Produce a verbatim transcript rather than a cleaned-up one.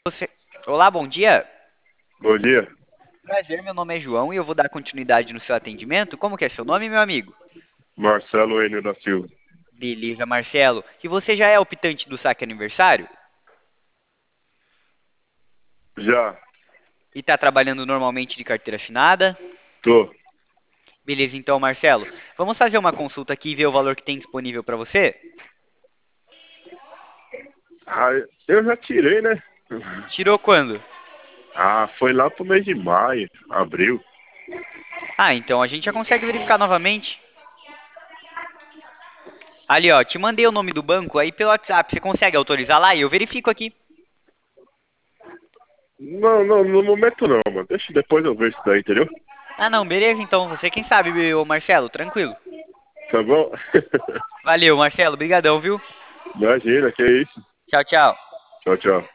Você... Olá, bom dia. Bom dia, Prazer, meu nome é João e eu vou dar continuidade no seu atendimento. Como que é seu nome, meu amigo? Marcelo Enio da Silva. Beleza, Marcelo. E você já é optante do saque aniversário? Já, E está trabalhando normalmente de carteira assinada? tô. Beleza, então, Marcelo. Vamos fazer uma consulta aqui e ver o valor que tem disponível para você? Ah, eu já tirei, né? Tirou quando? Ah, foi lá pro mês de maio, abril. Ah, então a gente já consegue verificar novamente. Ali, ó, te mandei o nome do banco aí pelo WhatsApp. Você consegue autorizar lá e eu verifico aqui. Não, não, no momento não, mano. Deixa depois eu ver isso daí, entendeu? Ah, não, beleza, então. Você quem sabe, meu Marcelo, tranquilo. Tá bom? Valeu, Marcelo, brigadão, viu? Imagina, que é isso. Tchau, tchau. Tchau, tchau.